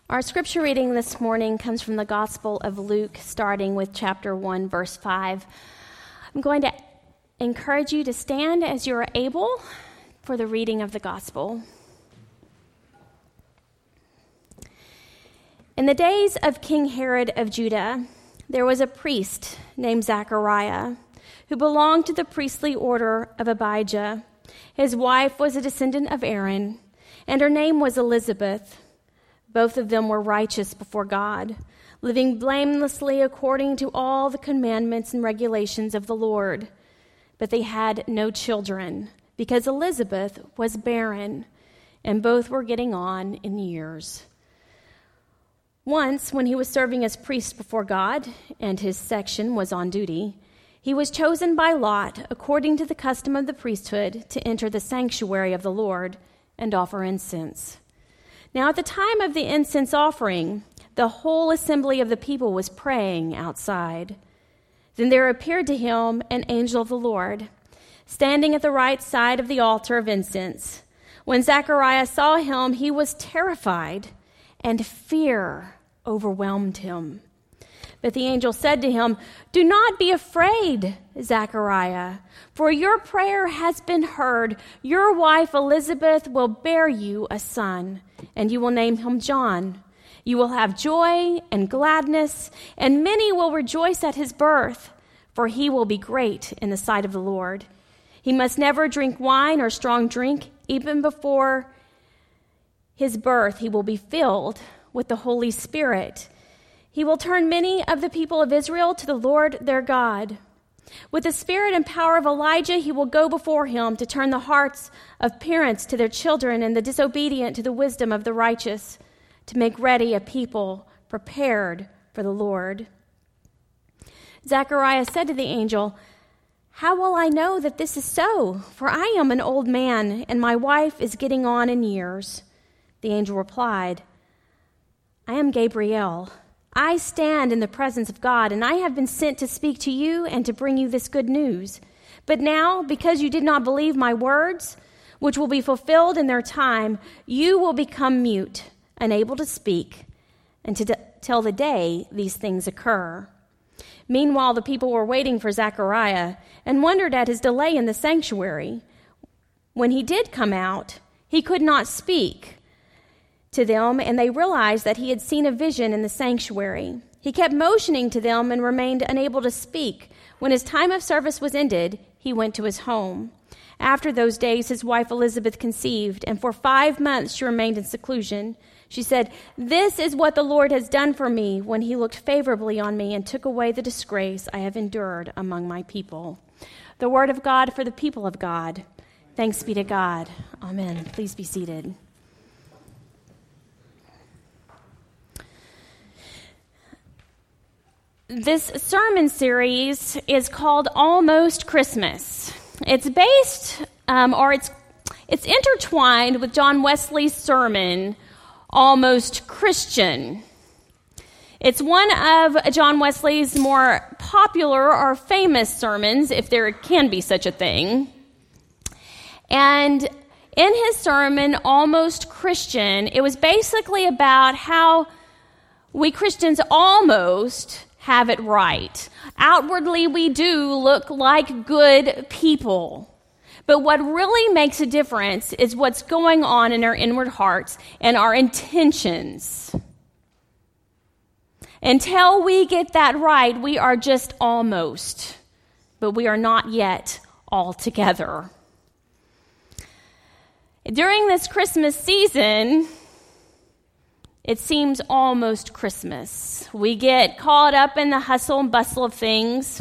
Our scripture reading this morning comes from the Gospel of Luke, starting with chapter 1, verse 5. I'm going to encourage you to stand as you are able for the reading of the Gospel. In the days of King Herod of Judah, there was a priest named Zechariah who belonged to the priestly order of Abijah. His wife was a descendant of Aaron, and her name was Elizabeth. Both of them were righteous before God, living blamelessly according to all the commandments and regulations of the Lord. But they had no children, because Elizabeth was barren, and both were getting on in years. Once, when he was serving as priest before God, and his section was on duty, he was chosen by lot, according to the custom of the priesthood, to enter the sanctuary of the Lord and offer incense. Now, at the time of the incense offering, the whole assembly of the people was praying outside. Then there appeared to him an angel of the Lord, standing at the right side of the altar of incense. When Zechariah saw him, he was terrified, and fear overwhelmed him. But the angel said to him, "Do not be afraid, Zechariah, for your prayer has been heard. Your wife Elizabeth will bear you a son, and you will name him John. You will have joy and gladness, and many will rejoice at his birth, for he will be great in the sight of the Lord. He must never drink wine or strong drink. Even before his birth, he will be filled with the Holy Spirit. He will turn many of the people of Israel to the Lord their God. With the spirit and power of Elijah, he will go before him to turn the hearts of parents to their children and the disobedient to the wisdom of the righteous, to make ready a people prepared for the Lord." Zechariah said to the angel, "How will I know that this is so? For I am an old man, and my wife is getting on in years." The angel replied, "I am Gabriel. I stand in the presence of God, and I have been sent to speak to you and to bring you this good news. But now, because you did not believe my words, which will be fulfilled in their time, you will become mute, unable to speak, until the day these things occur." Meanwhile, the people were waiting for Zechariah and wondered at his delay in the sanctuary. When he did come out, he could not speak to them, and they realized that he had seen a vision in the sanctuary. He kept motioning to them and remained unable to speak. When his time of service was ended, he went to his home. After those days, his wife Elizabeth conceived, and for 5 months she remained in seclusion. She said, "This is what the Lord has done for me when he looked favorably on me and took away the disgrace I have endured among my people." The word of God for the people of God. Thanks be to God. Amen. Please be seated. This sermon series is called Almost Christmas. It's based, it's intertwined with John Wesley's sermon, Almost Christian. It's one of John Wesley's more popular or famous sermons, if there can be such a thing. And in his sermon, Almost Christian, it was basically about how we Christians almost have it right. Outwardly, we do look like good people. But what really makes a difference is what's going on in our inward hearts and our intentions. Until we get that right, we are just almost, but we are not yet altogether. During this Christmas season, it seems almost Christmas. We get caught up in the hustle and bustle of things.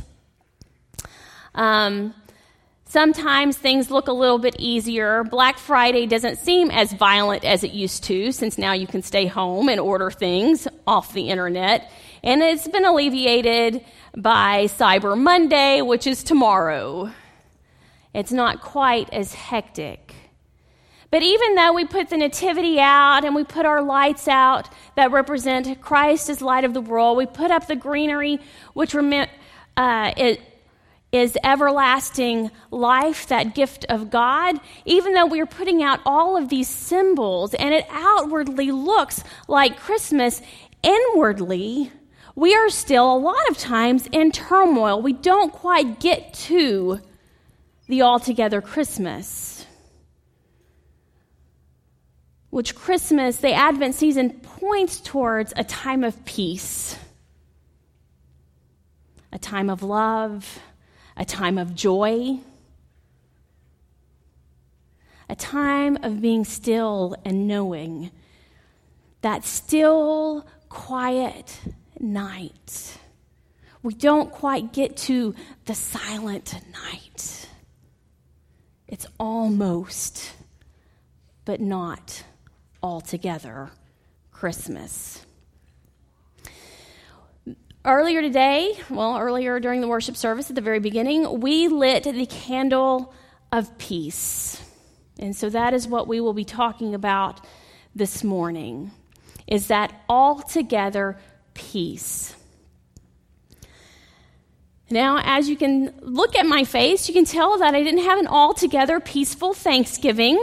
Sometimes things look a little bit easier. Black Friday doesn't seem as violent as it used to, since now you can stay home and order things off the internet. And it's been alleviated by Cyber Monday, which is tomorrow. It's not quite as hectic. But even though we put the nativity out and we put our lights out that represent Christ as light of the world, we put up the greenery, which is everlasting life, that gift of God, even though we're putting out all of these symbols and it outwardly looks like Christmas, inwardly, we are still a lot of times in turmoil. We don't quite get to the altogether Christmas. Which Christmas, the Advent season, points towards a time of peace, a time of love, a time of joy, a time of being still and knowing that still, quiet night. We don't quite get to the silent night. It's almost, but not altogether, Christmas. Earlier during the worship service at the very beginning, we lit the candle of peace. And so that is what we will be talking about this morning, is that altogether peace. Now, as you can look at my face, you can tell that I didn't have an altogether peaceful Thanksgiving.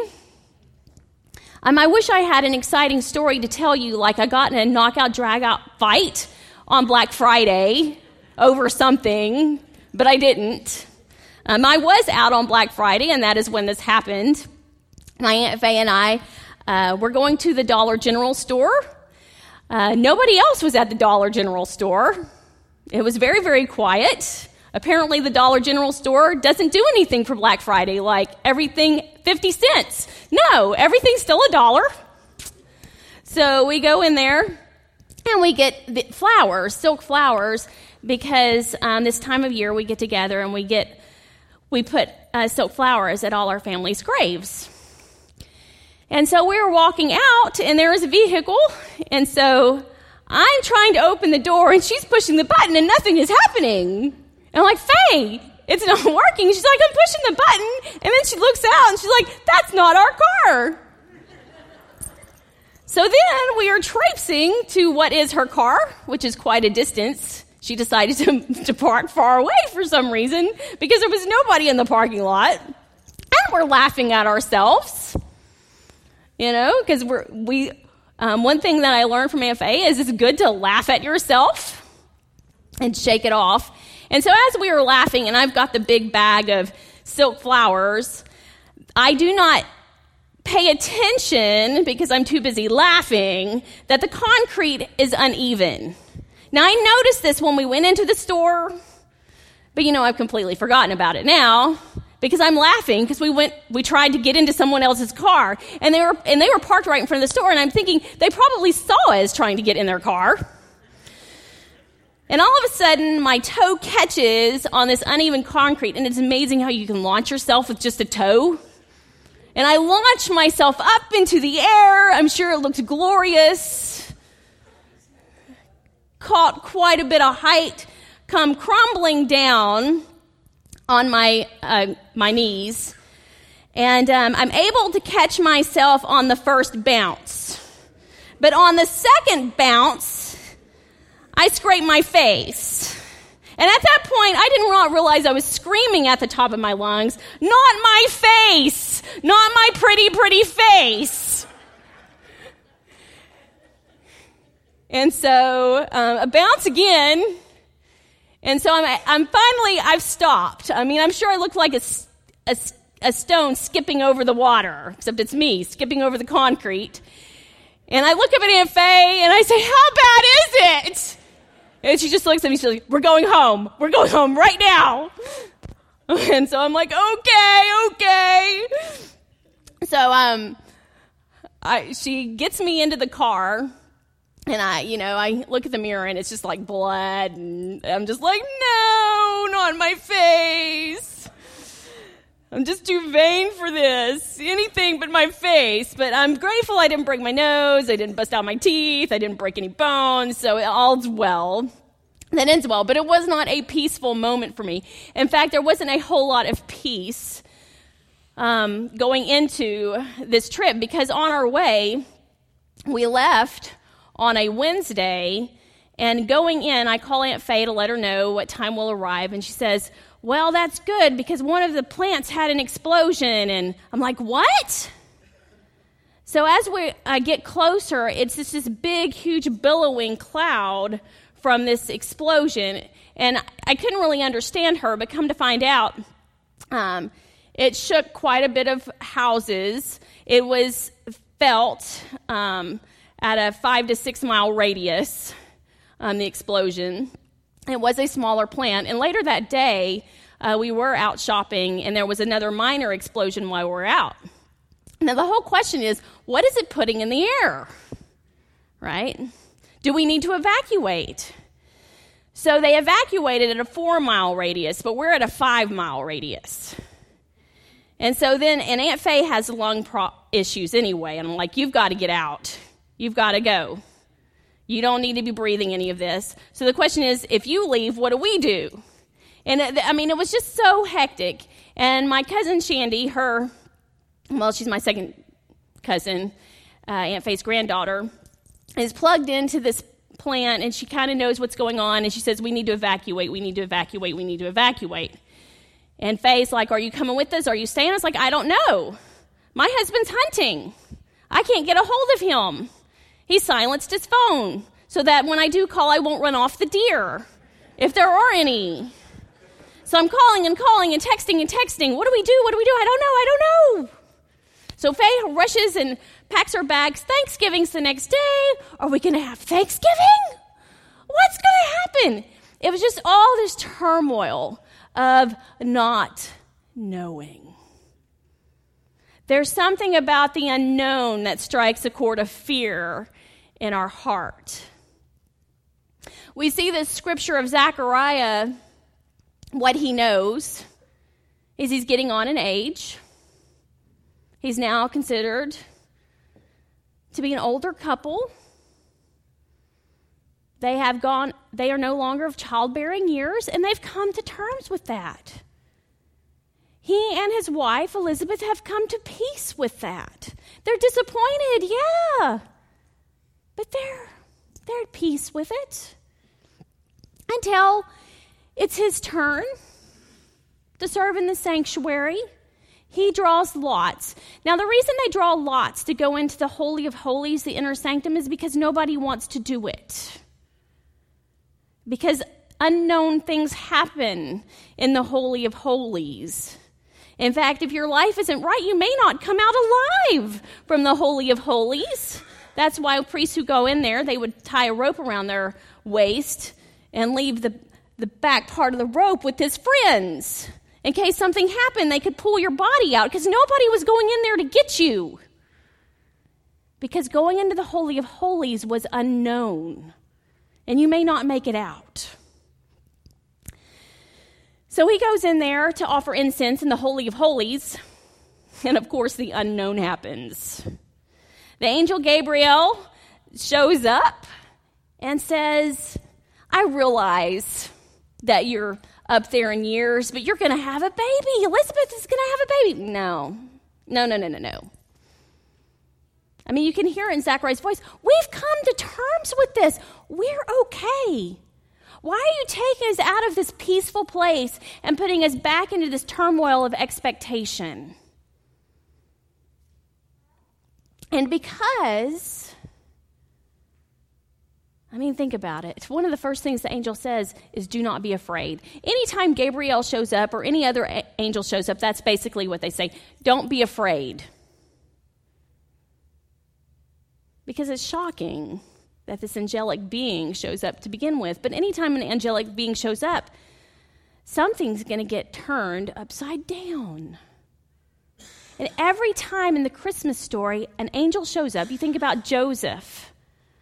I wish I had an exciting story to tell you, like I got in a knockout, drag-out fight on Black Friday over something, but I didn't. I was out on Black Friday, and that is when this happened. My Aunt Faye and I were going to the Dollar General store. Nobody else was at the Dollar General store. It was very, very quiet. Apparently, the Dollar General store doesn't do anything for Black Friday, like everything 50 cents. No, everything's still $1. So we go in there, and we get the flowers, silk flowers, because this time of year we get together and we put silk flowers at all our family's graves. And so we were walking out, and there was a vehicle, and so I'm trying to open the door, and she's pushing the button, and nothing is happening. And I'm like, Faye, it's not working. She's like, I'm pushing the button, and then she looks out, and she's like, that's not our car. So then we are traipsing to what is her car, which is quite a distance. She decided to park far away for some reason because there was nobody in the parking lot. And we're laughing at ourselves, because one thing that I learned from Aunt Faye is it's good to laugh at yourself and shake it off. And so as we were laughing, and I've got the big bag of silk flowers, I do not pay attention, because I'm too busy laughing, that the concrete is uneven. Now, I noticed this when we went into the store, but I've completely forgotten about it now, because I'm laughing because we tried to get into someone else's car, and they were parked right in front of the store, and I'm thinking they probably saw us trying to get in their car. And all of a sudden, my toe catches on this uneven concrete, and it's amazing how you can launch yourself with just a toe. And I launched myself up into the air. I'm sure it looked glorious. Caught quite a bit of height, come crumbling down on my knees. And I'm able to catch myself on the first bounce. But on the second bounce, I scraped my face. And at that point, I didn't realize I was screaming at the top of my lungs, not my face, not my pretty, pretty face. And so a bounce again. And so I've stopped. I'm sure I look like a stone skipping over the water, except it's me skipping over the concrete. And I look up at Aunt Faye and I say, how bad is it? And she just looks at me, she's like, we're going home right now. And so I'm like, okay. So she gets me into the car, and I look at the mirror, and it's just like blood, and I'm just like, no, not my face. I'm just too vain for this. Anything but my face. But I'm grateful I didn't break my nose. I didn't bust out my teeth. I didn't break any bones. So all's well. That ends well. But it was not a peaceful moment for me. In fact, there wasn't a whole lot of peace going into this trip. Because on our way, we left on a Wednesday. And going in, I call Aunt Faye to let her know what time we'll arrive. And she says, well, that's good because one of the plants had an explosion. And I'm like, what? So as we get closer, it's just this big, huge billowing cloud from this explosion. And I couldn't really understand her, but come to find out, it shook quite a bit of houses. It was felt at a 5 to 6 mile radius, the explosion. It was a smaller plant. And later that day, we were out shopping, and there was another minor explosion while we were out. Now, the whole question is, what is it putting in the air? Right? Do we need to evacuate? So they evacuated at a 4 mile radius, but we're at a 5 mile radius. And so then, and Aunt Faye has lung issues anyway, and I'm like, you've got to get out. You've got to go. You don't need to be breathing any of this. So the question is, if you leave, what do we do? And it was just so hectic. And my cousin Shandy, she's my second cousin, Aunt Faye's granddaughter, is plugged into this plant, and she kind of knows what's going on, and she says, we need to evacuate, we need to evacuate, we need to evacuate. And Faye's like, are you coming with us? Are you staying? I was like, I don't know. My husband's hunting. I can't get a hold of him. He silenced his phone so that when I do call, I won't run off the deer, if there are any. So I'm calling and calling and texting and texting. What do we do? I don't know. So Faye rushes and packs her bags. Thanksgiving's the next day. Are we going to have Thanksgiving? What's going to happen? It was just all this turmoil of not knowing. There's something about the unknown that strikes a chord of fear in our heart. We see this scripture of Zechariah. What he knows is he's getting on in age. He's now considered to be an older couple. They are no longer of childbearing years, and they've come to terms with that. He and his wife, Elizabeth, have come to peace with that. They're disappointed, yeah, but they're at peace with it. Until it's his turn to serve in the sanctuary. He draws lots. Now, the reason they draw lots to go into the Holy of Holies, the inner sanctum, is because nobody wants to do it. Because unknown things happen in the Holy of Holies. In fact, if your life isn't right, you may not come out alive from the Holy of Holies. That's why priests who go in there, they would tie a rope around their waist and leave the back part of the rope with his friends. In case something happened, they could pull your body out because nobody was going in there to get you. Because going into the Holy of Holies was unknown, and you may not make it out. So he goes in there to offer incense in the Holy of Holies, and of course the unknown happens. The angel Gabriel shows up and says, I realize that you're up there in years, but you're going to have a baby. Elizabeth is going to have a baby. No. I mean, you can hear it in Zechariah's voice. We've come to terms with this. We're okay. Why are you taking us out of this peaceful place and putting us back into this turmoil of expectation? And because, think about it. One of the first things the angel says is, do not be afraid. Anytime Gabriel shows up or any other angel shows up, that's basically what they say. Don't be afraid. Because it's shocking that this angelic being shows up to begin with. But anytime an angelic being shows up, something's going to get turned upside down. And every time in the Christmas story, an angel shows up, you think about Joseph,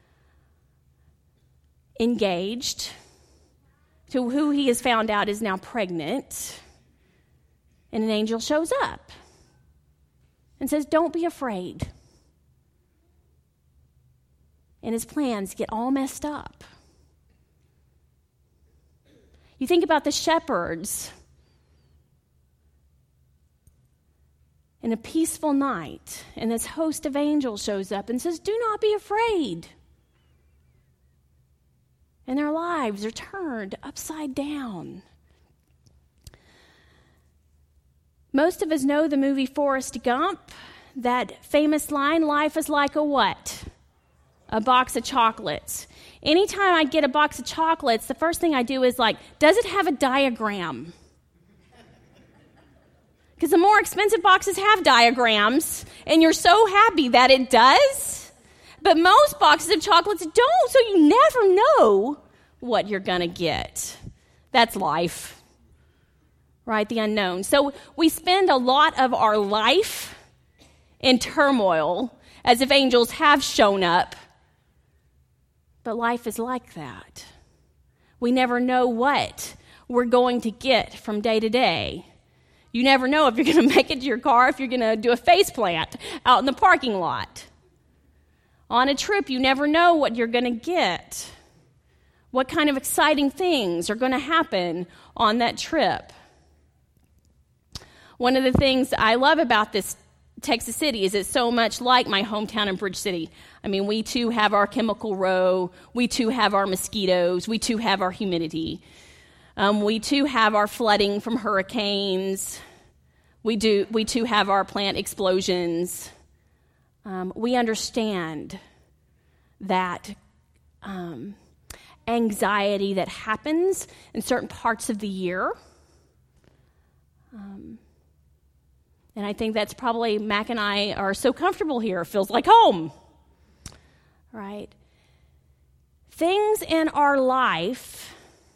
engaged to who he has found out is now pregnant, and an angel shows up and says, don't be afraid. And his plans get all messed up. You think about the shepherds in a peaceful night, and this host of angels shows up and says, do not be afraid. And their lives are turned upside down. Most of us know the movie Forrest Gump, that famous line, life is like a what? A box of chocolates. Anytime I get a box of chocolates, the first thing I do is does it have a diagram? Because the more expensive boxes have diagrams, and you're so happy that it does. But most boxes of chocolates don't, so you never know what you're going to get. That's life, right? The unknown. So we spend a lot of our life in turmoil as if angels have shown up. But life is like that. We never know what we're going to get from day to day. You never know if you're going to make it to your car, if you're going to do a face plant out in the parking lot. On a trip, you never know what you're going to get. What kind of exciting things are going to happen on that trip? One of the things I love about this Texas City is it's so much like my hometown in Bridge City. I mean, we too have our Chemical Row. We too have our mosquitoes. We too have our humidity. We too have our flooding from hurricanes. We too have our plant explosions. We understand that anxiety that happens in certain parts of the year. And I think that's probably Mac and I are so comfortable here. It feels like home, right? Things in our life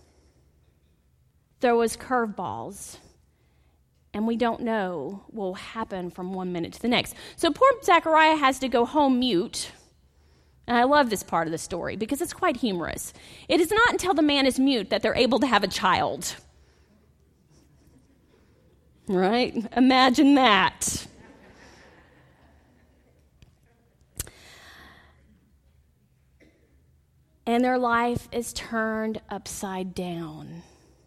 throw us curveballs, and we don't know what will happen from one minute to the next. So poor Zechariah has to go home mute. And I love this part of the story because it's quite humorous. It is not until the man is mute that they're able to have a child. Right? Imagine that. And their life is turned upside down.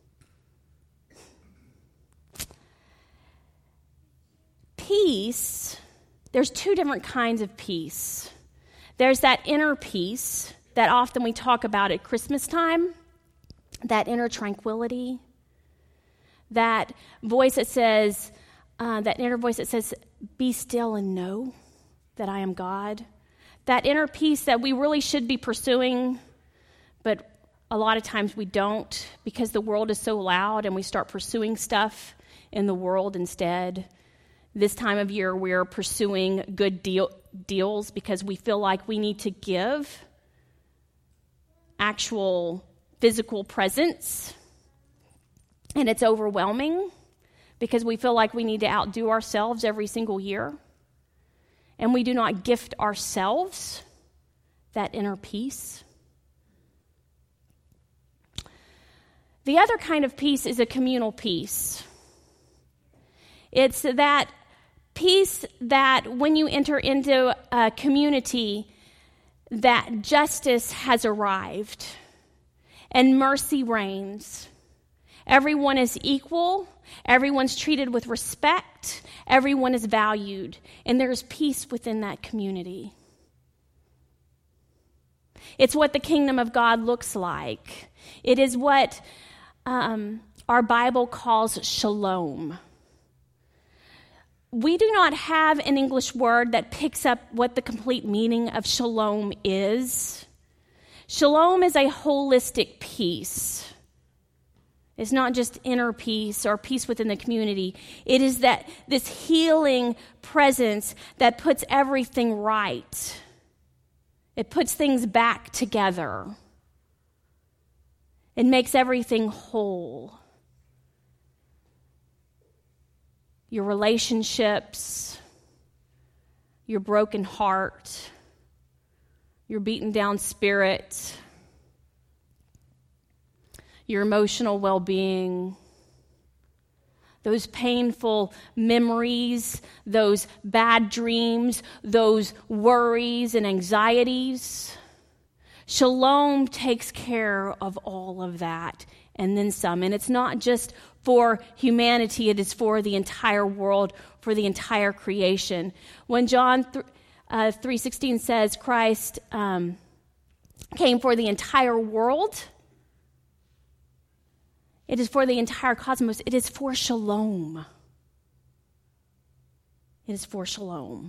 Peace, there's two different kinds of peace. There's that inner peace that often we talk about at Christmas time, that inner tranquility, that voice that says, that inner voice that says, be still and know that I am God. That inner peace that we really should be pursuing, but a lot of times we don't because the world is so loud and we start pursuing stuff in the world instead. This time of year, we're pursuing good deals because we feel like we need to give actual physical presents. And it's overwhelming because we feel like we need to outdo ourselves every single year. And we do not gift ourselves that inner peace. The other kind of peace is a communal peace. It's that peace that when you enter into a community, that justice has arrived and mercy reigns. Everyone is equal. Everyone's treated with respect. Everyone is valued. And there's peace within that community. It's what the kingdom of God looks like. It is what our Bible calls shalom. We do not have an English word that picks up what the complete meaning of shalom is. Shalom is a holistic peace. It's not just inner peace or peace within the community. It is that this healing presence that puts everything right. It puts things back together. It makes everything whole. Your relationships, your broken heart, your beaten down spirit, your emotional well-being, those painful memories, those bad dreams, those worries and anxieties. Shalom takes care of all of that and then some. And it's not just for humanity, it is for the entire world, for the entire creation. When John 3:16 says Christ came for the entire world, it is for the entire cosmos. It is for shalom. It is for shalom.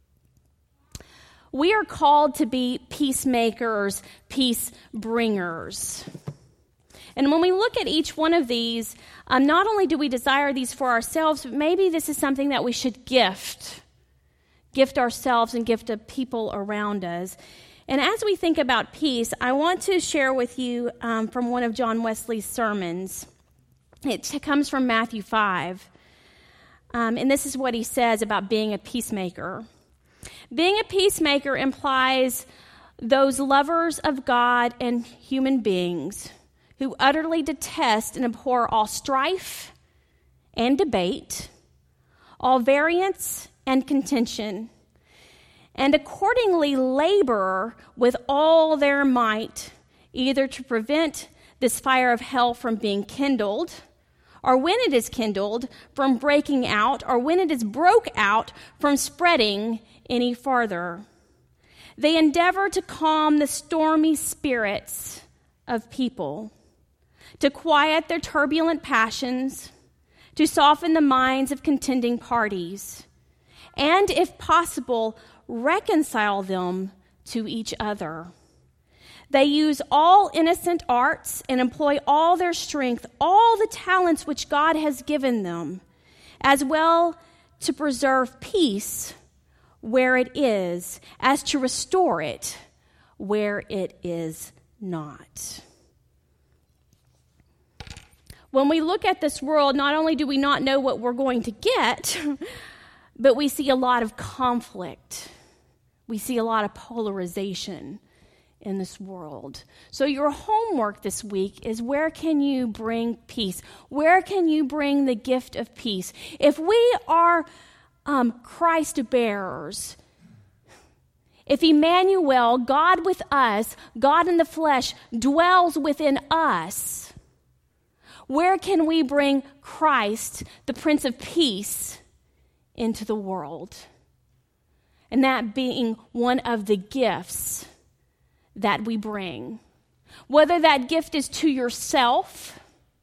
We are called to be peacemakers, peace bringers. And when we look at each one of these, not only do we desire these for ourselves, but maybe this is something that we should gift ourselves and gift to people around us. And as we think about peace, I want to share with you from one of John Wesley's sermons. It comes from Matthew 5. And this is what he says about being a peacemaker. Being a peacemaker implies those lovers of God and human beings who utterly detest and abhor all strife and debate, all variance and contention, and accordingly labor with all their might, either to prevent this fire of hell from being kindled, or when it is kindled, from breaking out, or when it is broke out, from spreading any farther. They endeavor to calm the stormy spirits of people, to quiet their turbulent passions, to soften the minds of contending parties, and, if possible, reconcile them to each other. They use all innocent arts and employ all their strength, all the talents which God has given them, as well to preserve peace where it is, as to restore it where it is not. When we look at this world, not only do we not know what we're going to get, but we see a lot of conflict. We see a lot of polarization in this world. So your homework this week is, where can you bring peace? Where can you bring the gift of peace? If we are Christ bearers, if Emmanuel, God with us, God in the flesh, dwells within us, where can we bring Christ, the Prince of Peace, into the world? And that being one of the gifts that we bring. Whether that gift is to yourself,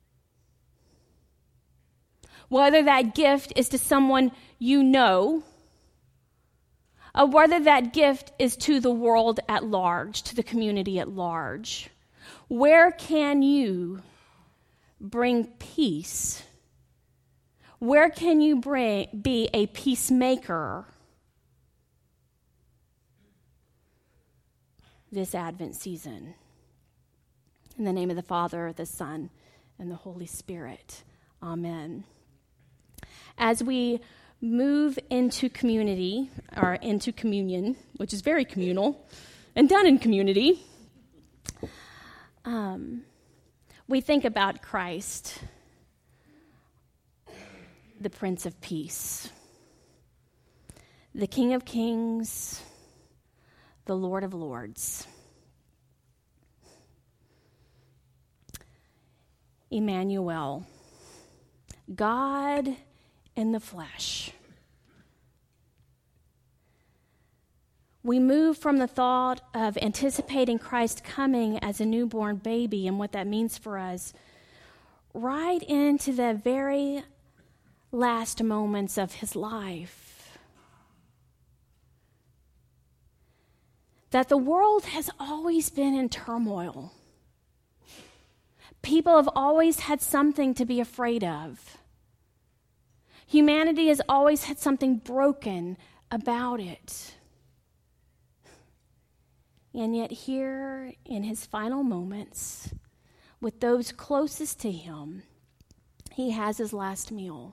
whether that gift is to someone you know, or whether that gift is to the world at large, to the community at large. Where can you bring peace? Where can you be a peacemaker this Advent season? In the name of the Father, the Son, and the Holy Spirit. Amen. As we move into community, or into communion, which is very communal and done in community, we think about Christ, the Prince of Peace, the King of Kings, the Lord of Lords. Emmanuel, God in the flesh. We move from the thought of anticipating Christ coming as a newborn baby and what that means for us, right into the very last moments of his life. That the world has always been in turmoil. People have always had something to be afraid of. Humanity has always had something broken about it. And yet here in his final moments, with those closest to him, he has his last meal.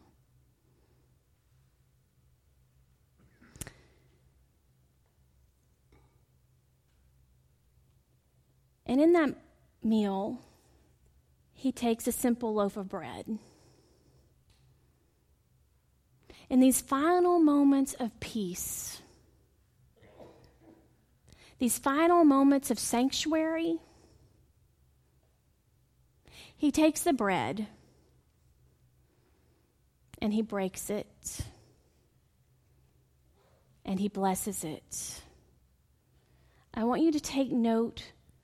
And in that meal, he takes a simple loaf of bread. In these final moments of peace, these final moments of sanctuary, he takes the bread and he breaks it and he blesses it. I want you to take note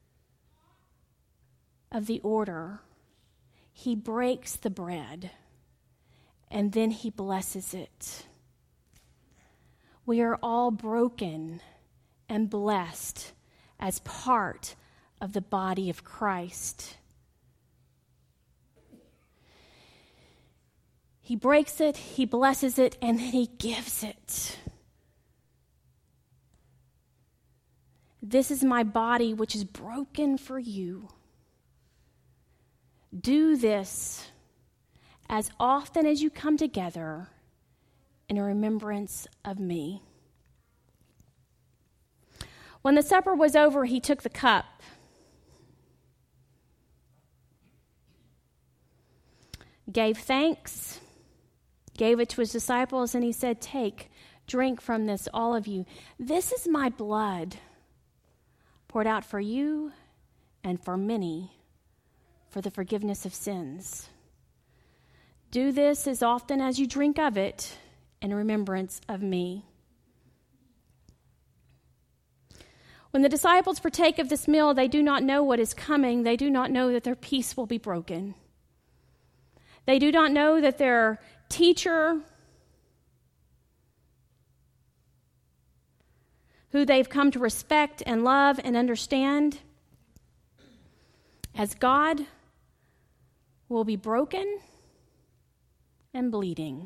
of the order. He breaks the bread and then he blesses it. We are all broken and blessed as part of the body of Christ. He breaks it, he blesses it, and then he gives it. This is my body, which is broken for you. Do this as often as you come together in remembrance of me. When the supper was over, he took the cup. Gave thanks, gave it to his disciples, and he said, "Take, drink from this, all of you. This is my blood, poured out for you and for many for the forgiveness of sins. Do this as often as you drink of it in remembrance of me." When the disciples partake of this meal, they do not know what is coming. They do not know that their peace will be broken. They do not know that their teacher, who they've come to respect and love and understand as God, will be broken and bleeding,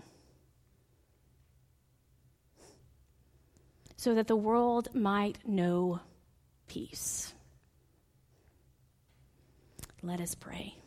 so that the world might know peace. Let us pray.